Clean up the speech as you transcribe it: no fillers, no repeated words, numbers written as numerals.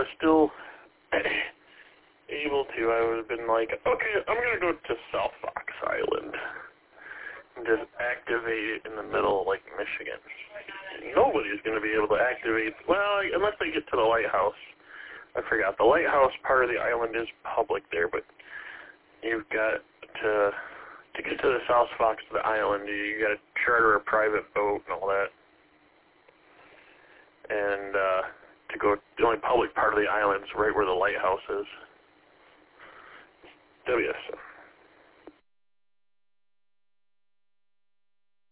was still able to, I would have been like, okay, I'm going to go to South Fox Island and just activate it in the middle of Lake Michigan. Nobody's going to be able to activate, well, unless they get to the lighthouse. I forgot, the lighthouse part of the island is public there, but you've got to get to the South Fox of the island, you got to charter a private boat and all that. And to go, the only public part of the island is right where the lighthouse is. WS